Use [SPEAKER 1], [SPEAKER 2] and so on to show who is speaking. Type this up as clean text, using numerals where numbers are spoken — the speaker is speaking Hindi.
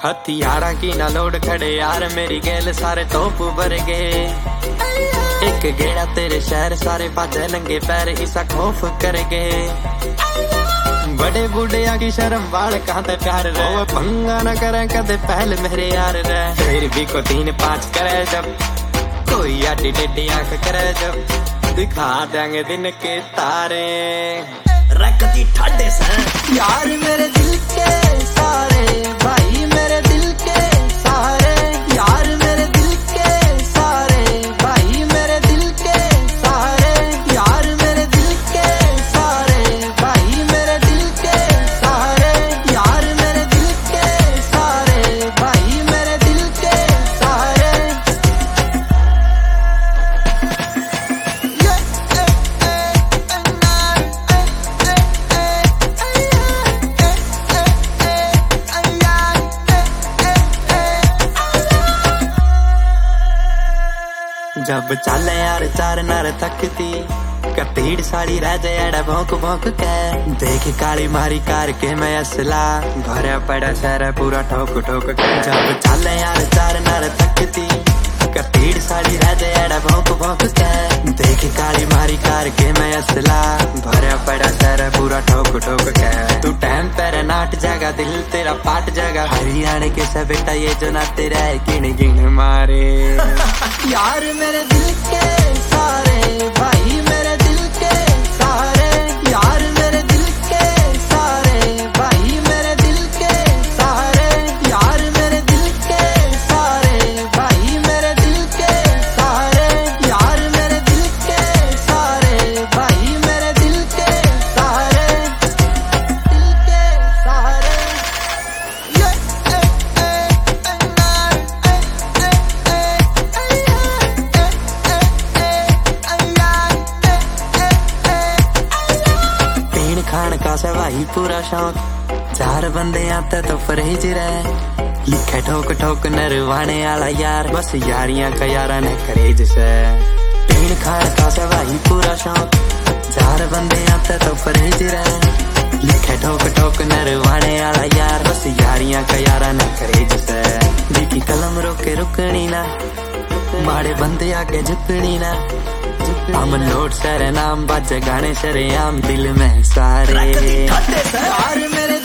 [SPEAKER 1] हथियारा की ना लोड खड़े यार मेरी गेल सारे तोप भर गए। एक गेड़ा तेरे शहर सारे बाजे नंगे पैर इसा खौफ कर गए। बड़े बूढ़िया की शर्म बाल कहाँ ते प्यार रहे पंगा न करे कदे पहल मेरे यार रहे। फिर भी को 3-5 करे जब कोई आटी टेढ़ी आंख करे जब दिखा देंगे दिन के तारे रखती ठाडे से यार मेरे दिल के सारे भाई मेरे दिल के सारे यार मेरे दिल के सारे भाई मेरे दिल के सारे यार मेरे दिल के सारे भाई मेरे दिल के सारे यार मेरे दिल के सारे भाई मेरे दिल के सारे। जब चल यार चार नर थकती कतीड़ साड़ी रह जाए भौंक भौंक के देख काली मारी कार के मैं असला भरा पड़ा शहर पूरा ठोक ठोक के। जब चल यार चार नर थकती कतीड़ साड़ी रह जाए भौंक भौंक के देख काली मारी कार के मैं असला भरा पड़ा शहर पूरा ठोक ठोक के। तू टाइम पर नाट जागा दिल तेरा पाट जागा हरियाणा के सब बेटा ये जो ना तेरा गिन गिन मारे यार मेरे दिल के सारे भाई मेरे दिल के सारे यार मेरे दिल के सारे भाई मेरे दिल के सारे यार मेरे दिल के सारे भाई मेरे दिल के सारे यार मेरे दिल के सारे भाई मेरे दिल के सारे दिल के सारे। खान का सवाही पूरा शौक 4 बंदे आते तो परहेज रहे लिखे ठोक ठोक नरवाने वाला यार बस यारियां का यारा ने करेज से। पीण खान का सवाही पूरा शौक 4 बंदे आते तो परहेज रहे लिखे ठोक ठोक नरवाने वाला यार बस यारियां का यारा ने करेज से। जिकी कलम रोके रुकनी ना माड़े बंदे आके झुकनी ना हम नोट सरे नाम बाजे गाने सरे आम दिल में सारे यार मेरे